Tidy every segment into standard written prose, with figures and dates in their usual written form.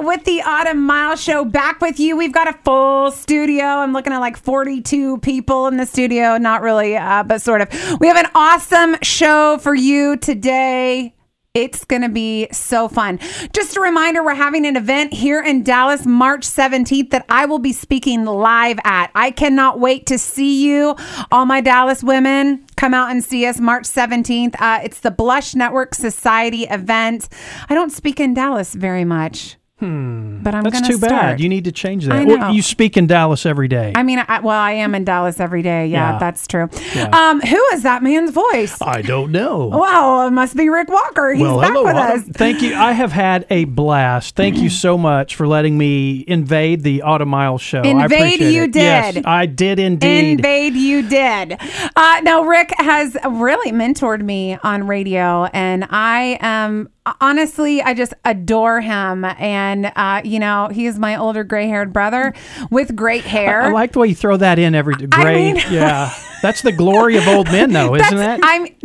with the Autumn Miles Show, back with you. We've got a full studio. I'm looking at like 42 people in the studio. Not really, but sort of. We have an awesome show for you today. It's going to be so fun. Just a reminder, we're having an event here in Dallas, March 17th, that I will be speaking live at. I cannot wait to see you. All my Dallas women, come out and see us March 17th. It's the Blush Network Society event. I don't speak in Dallas very much. But I'm going to start. That's too bad. You need to change that. Well, you speak in Dallas every day. I mean, I am in Dallas every day. Yeah. That's true. Yeah. Who is that man's voice? I don't know. Well, it must be Rick Walker. He's back with us. Thank you. I have had a blast. Thank you so much for letting me invade the Autumn Miles Show. I appreciate you it. did. Yes, I did indeed. Invade you did. Now, Rick has really mentored me on radio, and I am... honestly, I just adore him. And, he is my older gray-haired brother with great hair. I like the way you throw that in every gray. Yeah. That's the glory of old men, though, isn't it?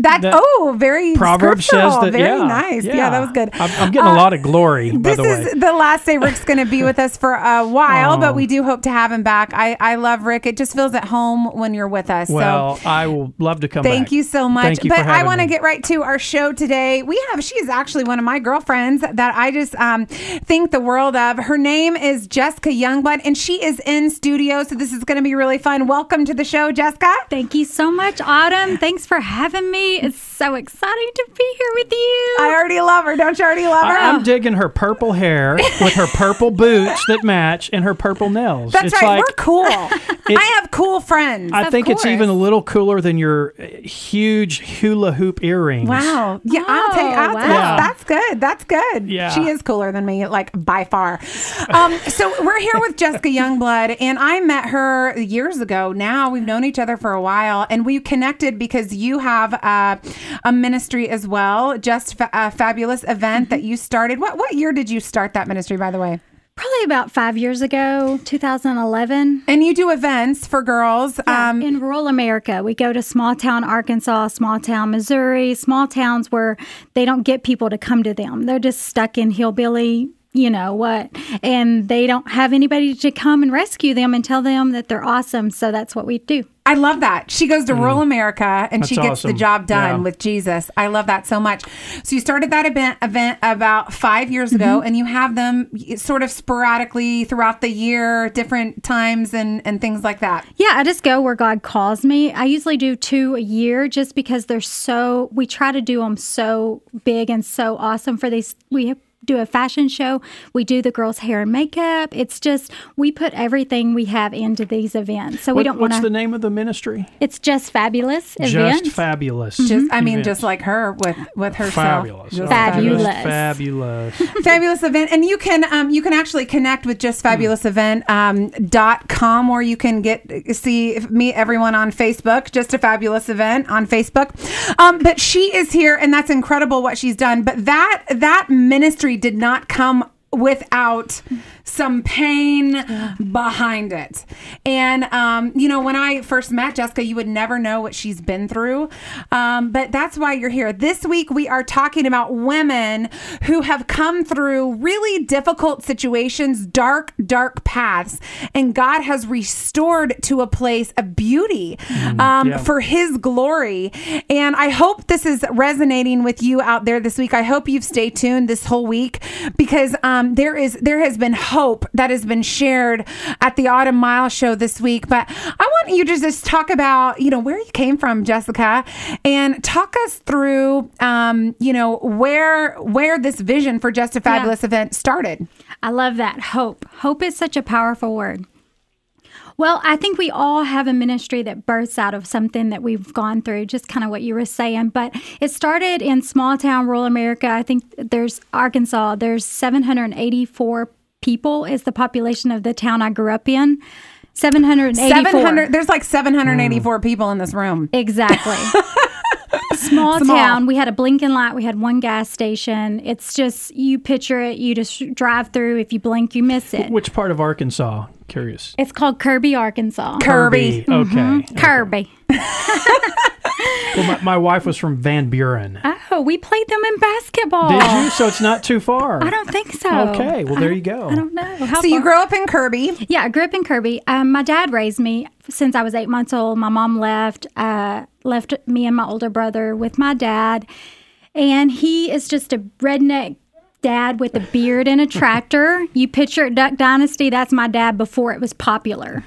Very Proverbs says that. Very nice. Yeah, that was good. I'm getting a lot of glory, by the way. This is the last day Rick's going to be with us for a while, but we do hope to have him back. I love Rick. It just feels at home when you're with us. Well, I will love to come back. Thank you so much. Thank you but for having I want to me. get right to our show today. She is actually one of my girlfriends that I just think the world of. Her name is Jessica Youngblood, and she is in studio, so this is going to be really fun. Welcome to the show, Jessica. Thank you so much, Autumn. Thanks for having me. It's so exciting to be here with you. I already love her. Don't you already love her? I'm digging her purple hair with her purple boots that match and her purple nails. That's right. We're cool. I have cool friends. I think it's even a little cooler than your huge hula hoop earrings. Wow. Yeah, I'll take That's good. That's good. Yeah. She is cooler than me, like by far. So we're here with Jessica Youngblood, and I met her years ago now. We've known each other for a while, and we connected because you have a ministry as well, Just a Fabulous event that you started. What year did you start that ministry, by the way? Probably about 5 years ago, 2011. And you do events for girls. In rural America. We go to small town Arkansas, small town Missouri, small towns where they don't get people to come to them. They're just stuck in hillbilly, you know what, and they don't have anybody to come and rescue them and tell them that they're awesome. So that's what we do. I love that. She goes to rural America and she gets awesome. the job done with Jesus. I love that so much. So you started that event about 5 years ago, and you have them sort of sporadically throughout the year, different times and things like that. Yeah, I just go where God calls me. I usually do 2 a year just because we try to do them so big and so awesome for these. We do a fashion show. We do the girls' hair and makeup. It's just, we put everything we have into these events. So What's the name of the ministry? It's Just Fabulous Events. Just Fabulous. Just like her with herself. Fabulous. Fabulous. Fabulous event. And you can actually connect with justfabulousevent.com, or you can meet everyone on Facebook, Just a Fabulous Event on Facebook. But she is here, and that's incredible what she's done. But that ministry did not come without some pain behind it. And, when I first met Jessica, you would never know what she's been through. But that's why you're here. This week, we are talking about women who have come through really difficult situations, dark paths, and God has restored to a place of beauty for His glory. And I hope this is resonating with you out there this week. I hope you've stayed tuned this whole week, because there has been hope that has been shared at the Autumn Miles Show this week. But I want you to just talk about, where you came from, Jessica, and talk us through, where this vision for Just a Fabulous event started. I love that. Hope. Hope is such a powerful word. Well, I think we all have a ministry that births out of something that we've gone through, just kind of what you were saying. But it started in small town, rural America. I think there's Arkansas. There's 784 people is the population of the town I grew up in. 784. There's like 784 people in this room. Exactly. Small town. We had a blinking light. We had one gas station. It's just, you picture it. You just drive through. If you blink, you miss it. Which part of Arkansas? Curious. It's called Kirby, Arkansas. Kirby. Okay. Kirby. Well, my wife was from Van Buren. Oh, we played them in basketball. Did you? So it's not too far. I don't think so. Okay, well, there you go. I don't know. So you grew up in Kirby. Yeah, I grew up in Kirby. My dad raised me since I was 8 months old. My mom left me and my older brother with my dad. And he is just a redneck dad with a beard and a tractor. You picture Duck Dynasty, that's my dad before it was popular.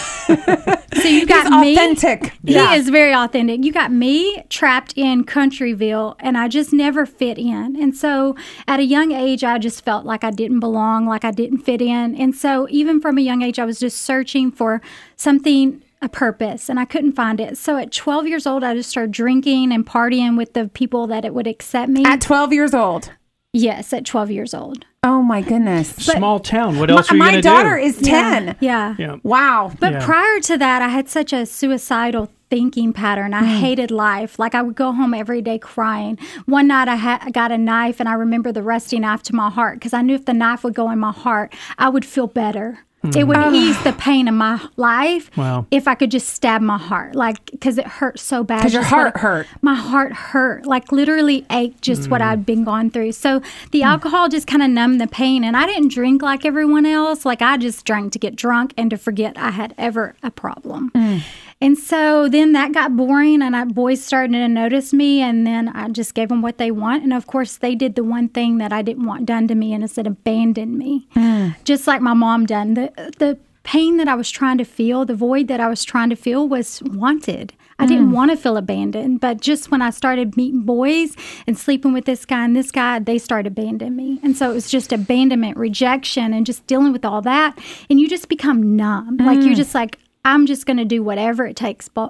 So you got me. Authentic. He is very authentic. You got me trapped in Countryville, and I just never fit in. And so at a young age, I just felt like I didn't belong, like I didn't fit in. And so even from a young age, I was just searching for something, a purpose, and I couldn't find it. So at 12 years old, I just started drinking and partying with the people that it would accept me. At 12 years old? Yes, at 12 years old. Oh, my goodness. Small town. What else are you going to do? My daughter is 10. Yeah. Wow. But prior to that, I had such a suicidal thinking pattern. I hated life. Like I would go home every day crying. One night I got a knife, and I remember the rusty knife to my heart because I knew if the knife would go in my heart, I would feel better. It would ease the pain of my life if I could just stab my heart, like, because it hurt so bad. Because your heart hurt. My heart hurt, like literally ached just what I'd been going through. So the alcohol just kind of numbed the pain. And I didn't drink like everyone else. Like I just drank to get drunk and to forget I had ever a problem. And so then that got boring, and boys started to notice me, and then I just gave them what they want. And of course, they did the one thing that I didn't want done to me, and it's abandoned me, just like my mom done. The pain that I was trying to feel, the void that I was trying to feel was wanted. I didn't want to feel abandoned, but just when I started meeting boys and sleeping with this guy and this guy, they started abandoning me. And so it was just abandonment, rejection, and just dealing with all that. And you just become numb. Like you're just like, I'm just going to do whatever it takes, but,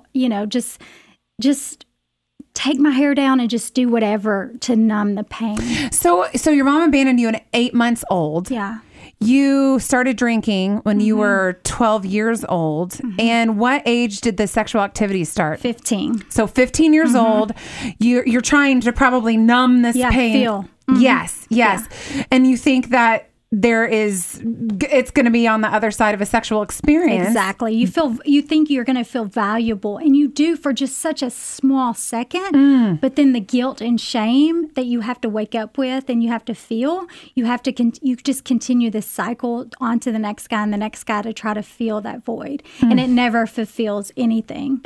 just take my hair down and just do whatever to numb the pain. So your mom abandoned you at 8 months old. Yeah. You started drinking when you were 12 years old. And what age did the sexual activity start? 15. So 15 years old, you're trying to probably numb this pain. Feel. Yes. Yeah. And you think that it's going to be on the other side of a sexual experience. Exactly. You think you're going to feel valuable, and you do for just such a small second, but then the guilt and shame that you have to wake up with and you have to feel, you just continue this cycle on to the next guy and the next guy to try to fill that void, and it never fulfills anything.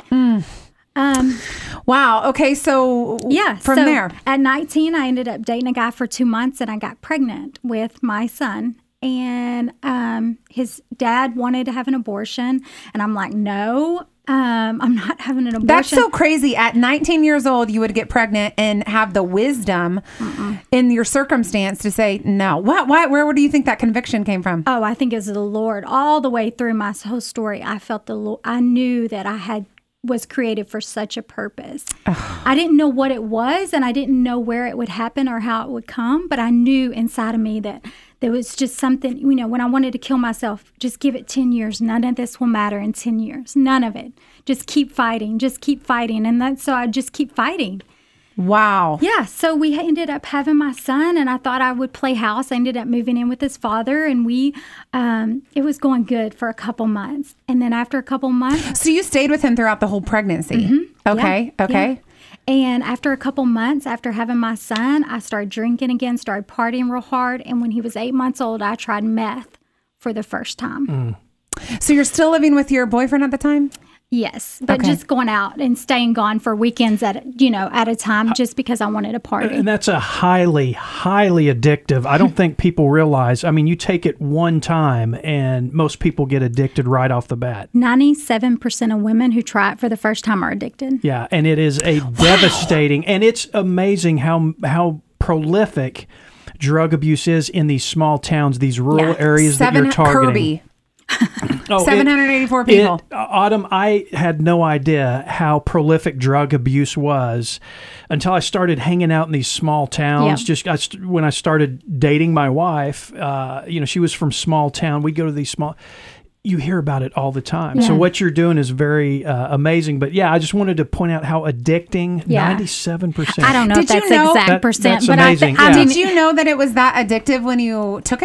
Wow. Okay. So from there, at 19, I ended up dating a guy for 2 months, and I got pregnant with my son. And his dad wanted to have an abortion, and I'm like, no, I'm not having an abortion. That's so crazy. At 19 years old, you would get pregnant and have the wisdom in your circumstance to say no. Where do you think that conviction came from? Oh, I think it was the Lord. All the way through my whole story, I felt the Lord. I knew that I was created for such a purpose. I didn't know what it was, and I didn't know where it would happen or how it would come, but I knew inside of me that there was just something, when I wanted to kill myself, just give it 10 years. None of this will matter in 10 years. None of it. Just keep fighting. And so I just keep fighting. Wow. Yeah. So we ended up having my son, and I thought I would play house. I ended up moving in with his father, and it was going good for a couple months. And then after a couple months. So you stayed with him throughout the whole pregnancy? Okay. Yeah. Okay. Yeah. And after a couple months, after having my son, I started drinking again, started partying real hard. And when he was 8 months old, I tried meth for the first time. So you're still living with your boyfriend at the time? Yes, but just going out and staying gone for weekends at a time, just because I wanted to party. And that's a highly, highly addictive. I don't think people realize. I mean, you take it one time, and most people get addicted right off the bat. 97% of women who try it for the first time are addicted. Yeah, and it is a devastating, and it's amazing how prolific drug abuse is in these small towns, these rural areas that you're targeting. Kirby. 784 people. Autumn, I had no idea how prolific drug abuse was until I started hanging out in these small towns. When I started dating my wife, she was from small town. We'd go to these small. You hear about it all the time. Yeah. So what you're doing is very amazing. But I just wanted to point out how addicting. 97%. I don't know if that's exact percent, that's but amazing. Did you know that it was that addictive when you took it?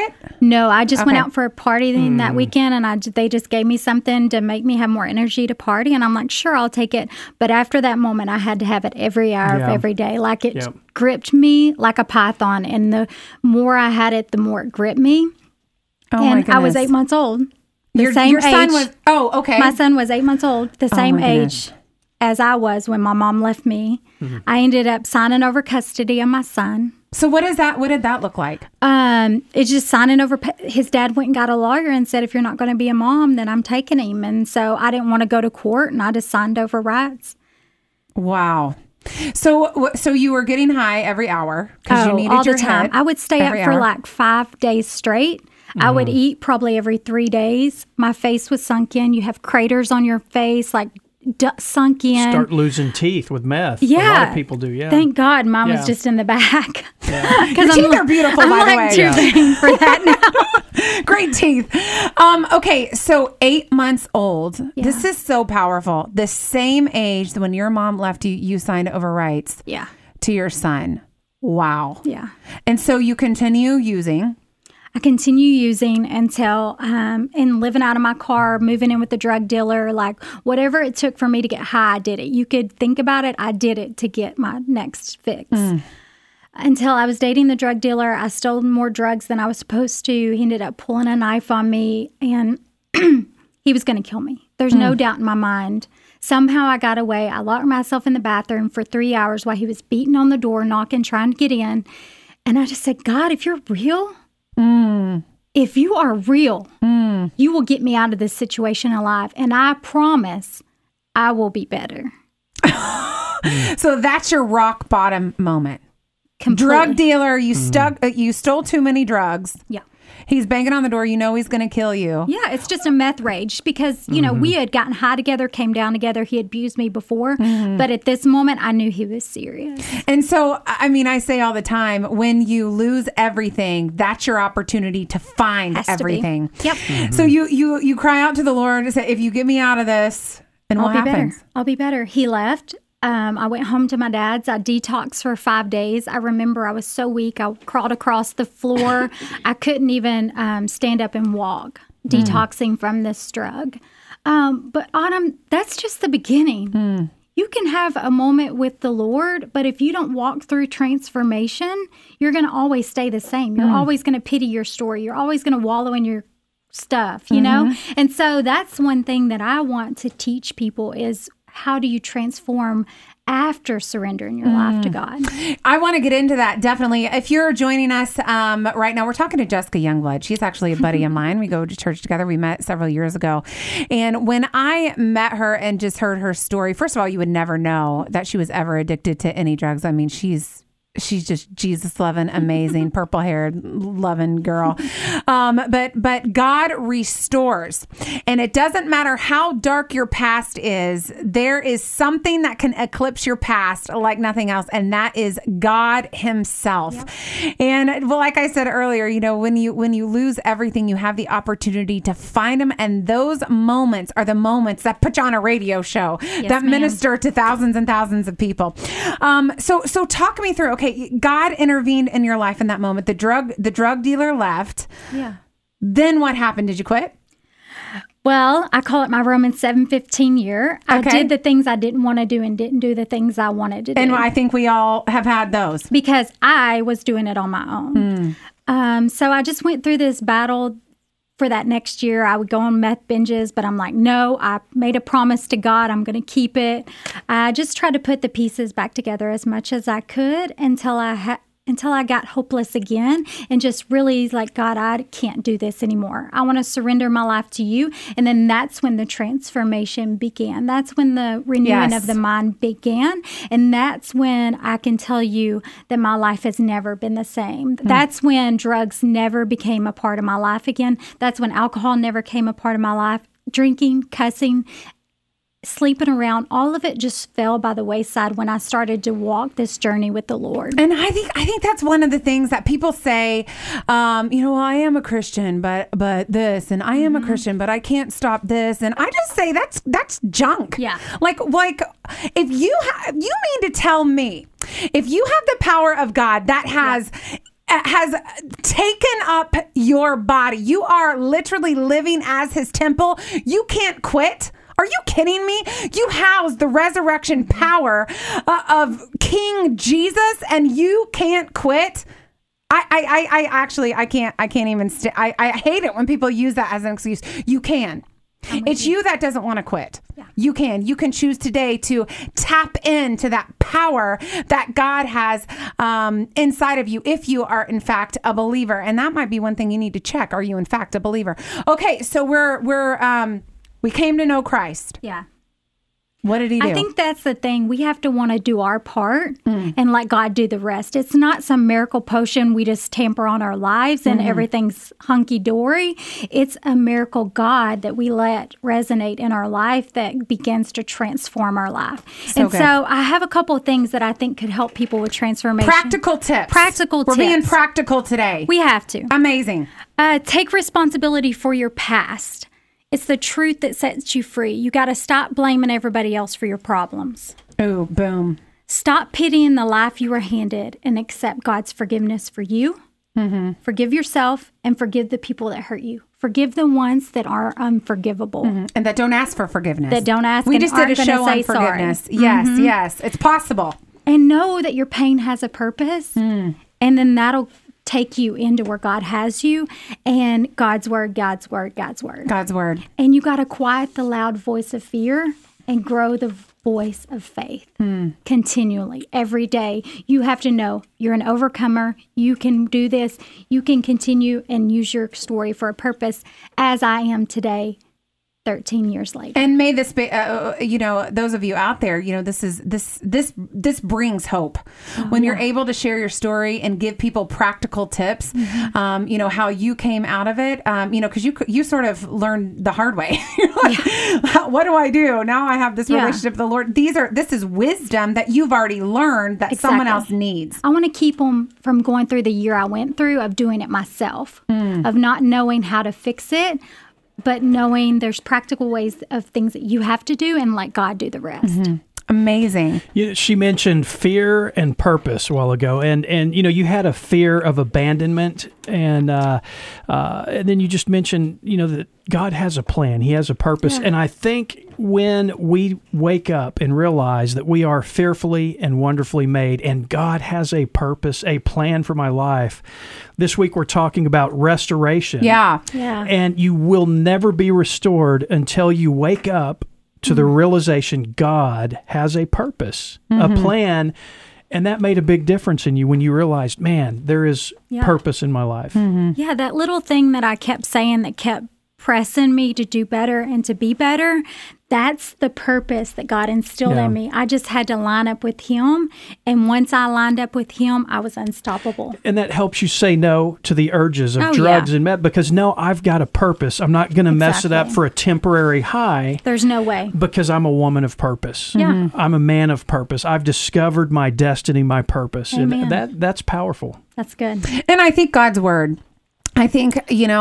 No, I just went out for a party that weekend, and they just gave me something to make me have more energy to party, and I'm like, sure, I'll take it. But after that moment, I had to have it every hour of every day. Like it gripped me like a python, and the more I had it, the more it gripped me. Oh, and my goodness. I was 8 months old. Your son was, okay. My son was 8 months old, the same age as I was when my mom left me. Mm-hmm. I ended up signing over custody of my son. So what did that look like? It's just signing over. His dad went and got a lawyer and said, if you're not going to be a mom, then I'm taking him. And so I didn't want to go to court, and I just signed over rights. Wow. So you were getting high every hour because you needed all your the time. hit I would stay up for like 5 days straight. I would eat probably every 3 days. My face was sunk in. You have craters on your face, like sunk in. Start losing teeth with meth. Yeah. A lot of people do, yeah. Thank God mine was just in the back. Yeah. Your teeth are beautiful, by the way. I'm too vain for that now. Great teeth. Okay, so 8 months old. Yeah. This is so powerful. The same age when your mom left you, you signed over rights to your son. Wow. Yeah. And so you continue using. I continue using until, and living out of my car, moving in with the drug dealer, like whatever it took for me to get high, I did it. You could think about it. I did it to get my next fix. Until I was dating the drug dealer, I stole more drugs than I was supposed to. He ended up pulling a knife on me, and he was going to kill me. There's no doubt in my mind. Somehow I got away. I locked myself in the bathroom for 3 hours while he was beating on the door, knocking, trying to get in. And I just said, God, if you're real, if you are real, you will get me out of this situation alive. And I promise I will be better. So that's your rock bottom moment. Completely. Drug dealer, you stole too many drugs. Yeah. He's banging on the door. You know he's going to kill you. Yeah, it's just a meth rage because, you know, we had gotten high together, came down together. He had abused me before. But at this moment, I knew he was serious. And so, I mean, I say all the time, when you lose everything, that's your opportunity to find everything. Yep. So you cry out to the Lord and say, if you get me out of this, and what happens? I'll be better. He left. I went home to my dad's. I detoxed for 5 days. I remember I was so weak. I crawled across the floor. I couldn't even stand up and walk, detoxing from this drug. But Autumn, that's just the beginning. You can have a moment with the Lord, but if you don't walk through transformation, you're going to always stay the same. You're always going to pity your story. You're always going to wallow in your stuff, you know? And so that's one thing that I want to teach people is, how do you transform after surrendering your life to God? I want to get into that, definitely. If you're joining us right now, we're talking to Jessica Youngblood. She's actually a buddy of mine. We go to church together. We met several years ago. And when I met her and just heard her story, first of all, you would never know that she was ever addicted to any drugs. I mean, she's just Jesus-loving, amazing, purple-haired, loving girl. But God restores. And it doesn't matter how dark your past is, there is something that can eclipse your past like nothing else, and that is God himself. Yep. And well, like I said earlier, you know, when you lose everything, you have the opportunity to find him, and those moments are the moments that put you on a radio show, that minister to thousands and thousands of people. So talk me through, okay, God intervened in your life in that moment. The drug dealer left. Yeah. Then what happened? Did you quit? Well, I call it my Romans 7:15 year. I did the things I didn't want to do and didn't do the things I wanted to do. And I think we all have had those. Because I was doing it on my own. So I just went through this battle. For that next year, I would go on meth binges, but I'm like, no, I made a promise to God. I'm going to keep it. I just tried to put the pieces back together as much as I could until I got hopeless again and just really like, God, I can't do this anymore. I want to surrender my life to you. And then that's when the transformation began. That's when the renewing of the mind began. And that's when I can tell you that my life has never been the same. That's when drugs never became a part of my life again. That's when alcohol never came a part of my life. Drinking, cussing, sleeping around, all of it just fell by the wayside when I started to walk this journey with the Lord. And I think that's one of the things that people say, well, I am a Christian, but this, and I am a Christian, but I can't stop this. And I just say that's junk. Yeah. Like if you mean to tell me, if you have the power of God that has taken up your body. You are literally living as his temple. You can't quit. Are you kidding me? You house the resurrection power of King Jesus, and you can't quit. I can't even. I hate it when people use that as an excuse. You can. It's you that doesn't want to quit. Yeah. You can choose today to tap into that power that God has inside of you if you are in fact a believer. And that might be one thing you need to check. Are you in fact a believer? Okay, so we came to know Christ. Yeah. What did he do? I think that's the thing. We have to want to do our part and let God do the rest. It's not some miracle potion we just tamper on our lives and everything's hunky-dory. It's a miracle God that we let resonate in our life that begins to transform our life. So I have a couple of things that I think could help people with transformation. Practical tips. We're being practical today. We have to. Amazing. Take responsibility for your past. It's the truth that sets you free. You got to stop blaming everybody else for your problems. Oh, boom. Stop pitying the life you were handed and accept God's forgiveness for you. Mm-hmm. Forgive yourself and forgive the people that hurt you. Forgive the ones that are unforgivable. Mm-hmm. And that don't ask for forgiveness. That don't ask. We just did a show on forgiveness. Sorry. Yes, yes. It's possible. And know that your pain has a purpose. And then that'll take you into where God has you, and God's word, God's word, God's word. God's word. And you got to quiet the loud voice of fear and grow the voice of faith continually, every day. You have to know you're an overcomer. You can do this. You can continue and use your story for a purpose, as I am today, 13 years later. And may this be, those of you out there, this brings hope when you're able to share your story and give people practical tips. How you came out of it. Because you sort of learned the hard way. What do I do now? I have this relationship with the Lord. This is wisdom that you've already learned that someone else needs. I want to keep them from going through the year I went through of doing it myself, of not knowing how to fix it, but knowing there's practical ways of things that you have to do and let God do the rest. Amazing. She mentioned fear and purpose a while ago, and you had a fear of abandonment, and then you just mentioned that God has a plan. He has a purpose, and I think when we wake up and realize that we are fearfully and wonderfully made, and God has a purpose, a plan for my life. This week we're talking about restoration. Yeah. And you will never be restored until you wake up to the realization God has a purpose, a plan, and that made a big difference in you when you realized, man, there is purpose in my life. Yeah, that little thing that I kept saying that kept pressing me to do better and to be better, that's the purpose that God instilled in me. I just had to line up with Him, and once I lined up with Him, I was unstoppable. And that helps you say no to the urges of drugs and meth, because I've got a purpose. I'm not going to mess it up for a temporary high. There's no way. Because I'm a woman of purpose. Yeah. I'm a man of purpose. I've discovered my destiny, my purpose. Amen. And that's powerful. That's good. And I think God's word, I think,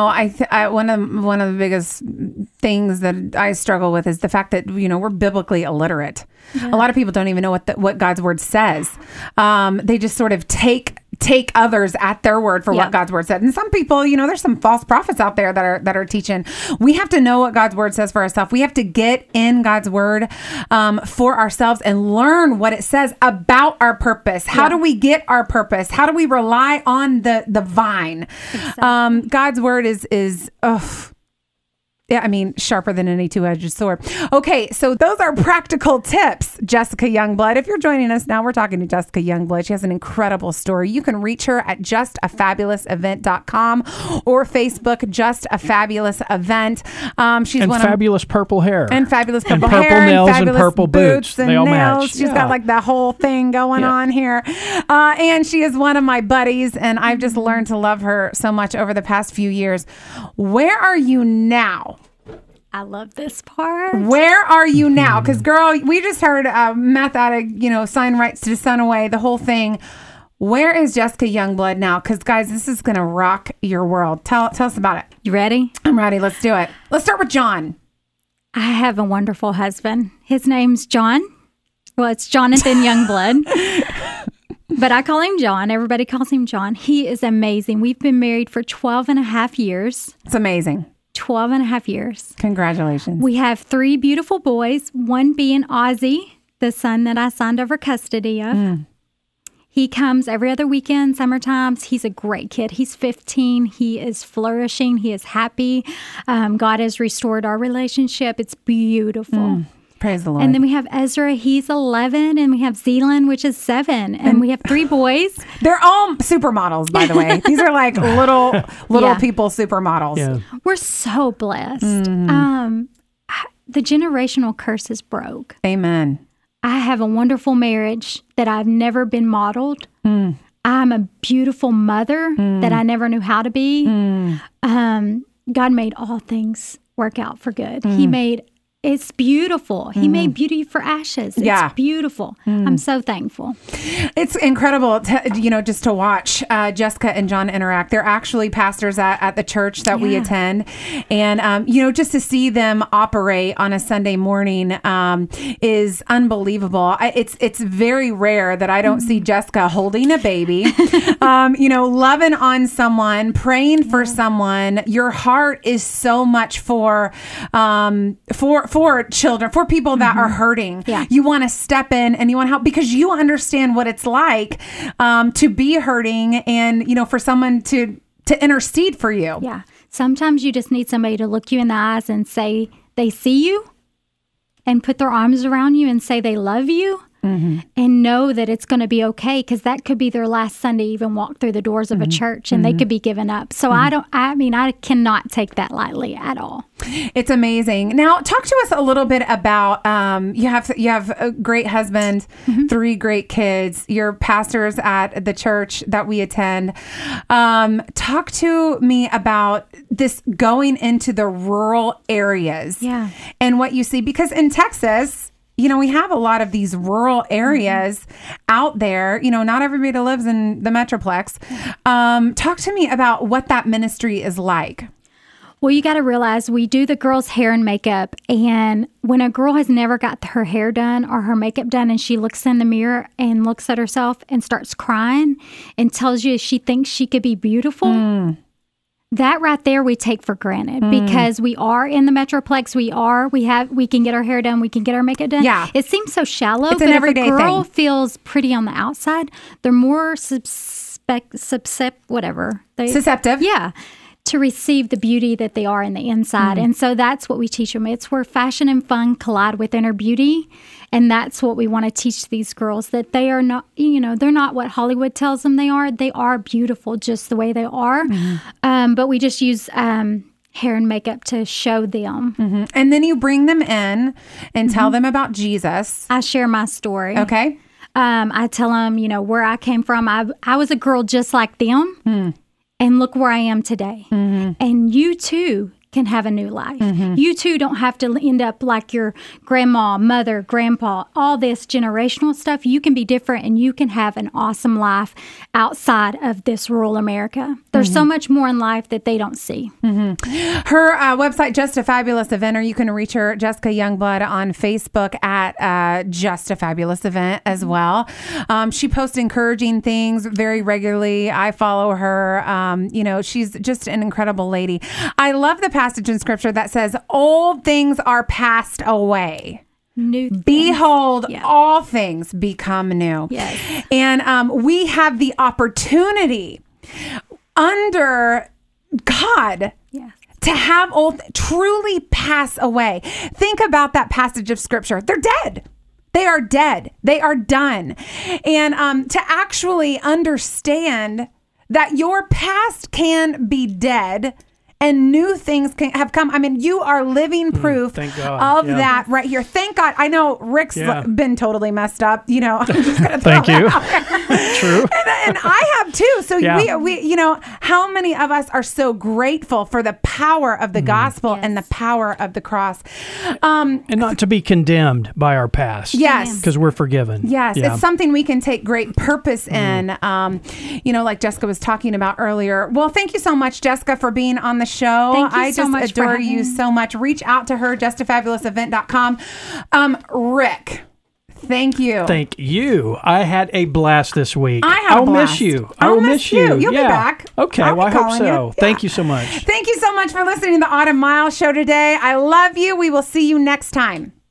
one of the biggest things that I struggle with is the fact that, we're biblically illiterate. Yeah. A lot of people don't even know what God's word says. They just sort of take others at their word for what God's word said. And some people, there's some false prophets out there that are teaching. We have to know what God's word says for ourselves. We have to get in God's word for ourselves and learn what it says about our purpose. How do we get our purpose? How do we rely on the vine? Exactly. God's word is sharper than any two-edged sword. Okay, so those are practical tips, Jessica Youngblood. If you're joining us now, we're talking to Jessica Youngblood. She has an incredible story. You can reach her at justafabulousevent.com or Facebook, Just a Fabulous Event. She's and fabulous purple hair. And fabulous purple and hair. Purple nails and purple boots. And they all nails. match. She's got like the whole thing going on here. And she is one of my buddies, and I've just learned to love her so much over the past few years. Where are you now? I love this part. Where are you now? Because, girl, we just heard meth addict, sign rights to son away, the whole thing. Where is Jessica Youngblood now? Because, guys, this is going to rock your world. Tell us about it. You ready? I'm ready. Let's do it. Let's start with John. I have a wonderful husband. His name's John. Well, it's Jonathan Youngblood. But I call him John. Everybody calls him John. He is amazing. We've been married for 12 and a half years. It's amazing. 12 and a half years. Congratulations. We have 3 beautiful boys, one being Ozzy, the son that I signed over custody of. He comes every other weekend, summer times. He's a great kid. He's 15. He is flourishing. He is happy. God has restored our relationship. It's beautiful. Praise the Lord. And then we have Ezra. He's 11. And we have Zealand, which is 7. And we have 3 boys. They're all supermodels, by the way. These are like little people supermodels. Yeah. We're so blessed. The generational curse is broke. Amen. I have a wonderful marriage that I've never been modeled. I'm a beautiful mother that I never knew how to be. God made all things work out for good. It's beautiful. He made beauty for ashes. It's beautiful. I'm so thankful. It's incredible, just to watch Jessica and John interact. They're actually pastors at the church that we attend. And, just to see them operate on a Sunday morning is unbelievable. It's very rare that I don't see Jessica holding a baby, loving on someone, praying for someone. Your heart is so much for children, for people that are hurting. Yeah. You want to step in and you want to help because you understand what it's like to be hurting and, for someone to intercede for you. Yeah. Sometimes you just need somebody to look you in the eyes and say they see you and put their arms around you and say they love you. And know that it's going to be okay because that could be their last Sunday even walk through the doors of a church and they could be given up. So I cannot take that lightly at all. It's amazing. Now, talk to us a little bit about you have a great husband, 3 great kids. You're pastors at the church that we attend. Talk to me about this going into the rural areas and what you see, because in Texas, we have a lot of these rural areas out there. Not everybody lives in the Metroplex. Talk to me about what that ministry is like. Well, you got to realize we do the girls' hair and makeup. And when a girl has never got her hair done or her makeup done and she looks in the mirror and looks at herself and starts crying and tells you she thinks she could be beautiful, that right there we take for granted because we are in the Metroplex. We can get our hair done. We can get our makeup done. Yeah. It seems so shallow, it's but an if a everyday girl thing. feels pretty on the outside, they're more Susceptible. Yeah. To receive the beauty that they are in the inside. And so that's what we teach them. It's where fashion and fun collide with inner beauty. And that's what we want to teach these girls, that they are not, they're not what Hollywood tells them they are. They are beautiful just the way they are. But we just use hair and makeup to show them. And then you bring them in and tell them about Jesus. I share my story. Okay. I tell them, where I came from. I was a girl just like them. And look where I am today. And you too can have a new life. You too don't have to end up like your grandma, mother, grandpa, all this generational stuff. You can be different and you can have an awesome life outside of this rural America. There's so much more in life that they don't see. Her website, Just a Fabulous Event, or you can reach her, Jessica Youngblood, on Facebook at Just a Fabulous Event as well. She posts encouraging things very regularly. I follow her. She's just an incredible lady. I love the passage in Scripture that says, "Old things are passed away. New things. Behold, all things become new." Yes. And we have the opportunity under God to have old truly pass away. Think about that passage of Scripture. They're dead. They are dead. They are done. And to actually understand that your past can be dead and new things have come. I mean, you are living proof thank God. of that right here. Thank God. I know Rick's been totally messed up. I'm just going to Thank you. True. And I have too. So we, how many of us are so grateful for the power of the gospel and the power of the cross, and not to be condemned by our past. Yes, because we're forgiven. Yes, it's something we can take great purpose in. Like Jessica was talking about earlier. Well, thank you so much, Jessica, for being on the show. Thank you I so just much adore you so much. Reach out to her, justafabulousevent.com. Rick, Thank you. Thank you. I had a blast this week. I had a blast. Miss you. I will miss you. You'll be Yeah. back. Okay, I'll be well, I hope calling so. you. Thank you so much. Thank you so much for listening to the Autumn Miles Show today. I love you. We will see you next time.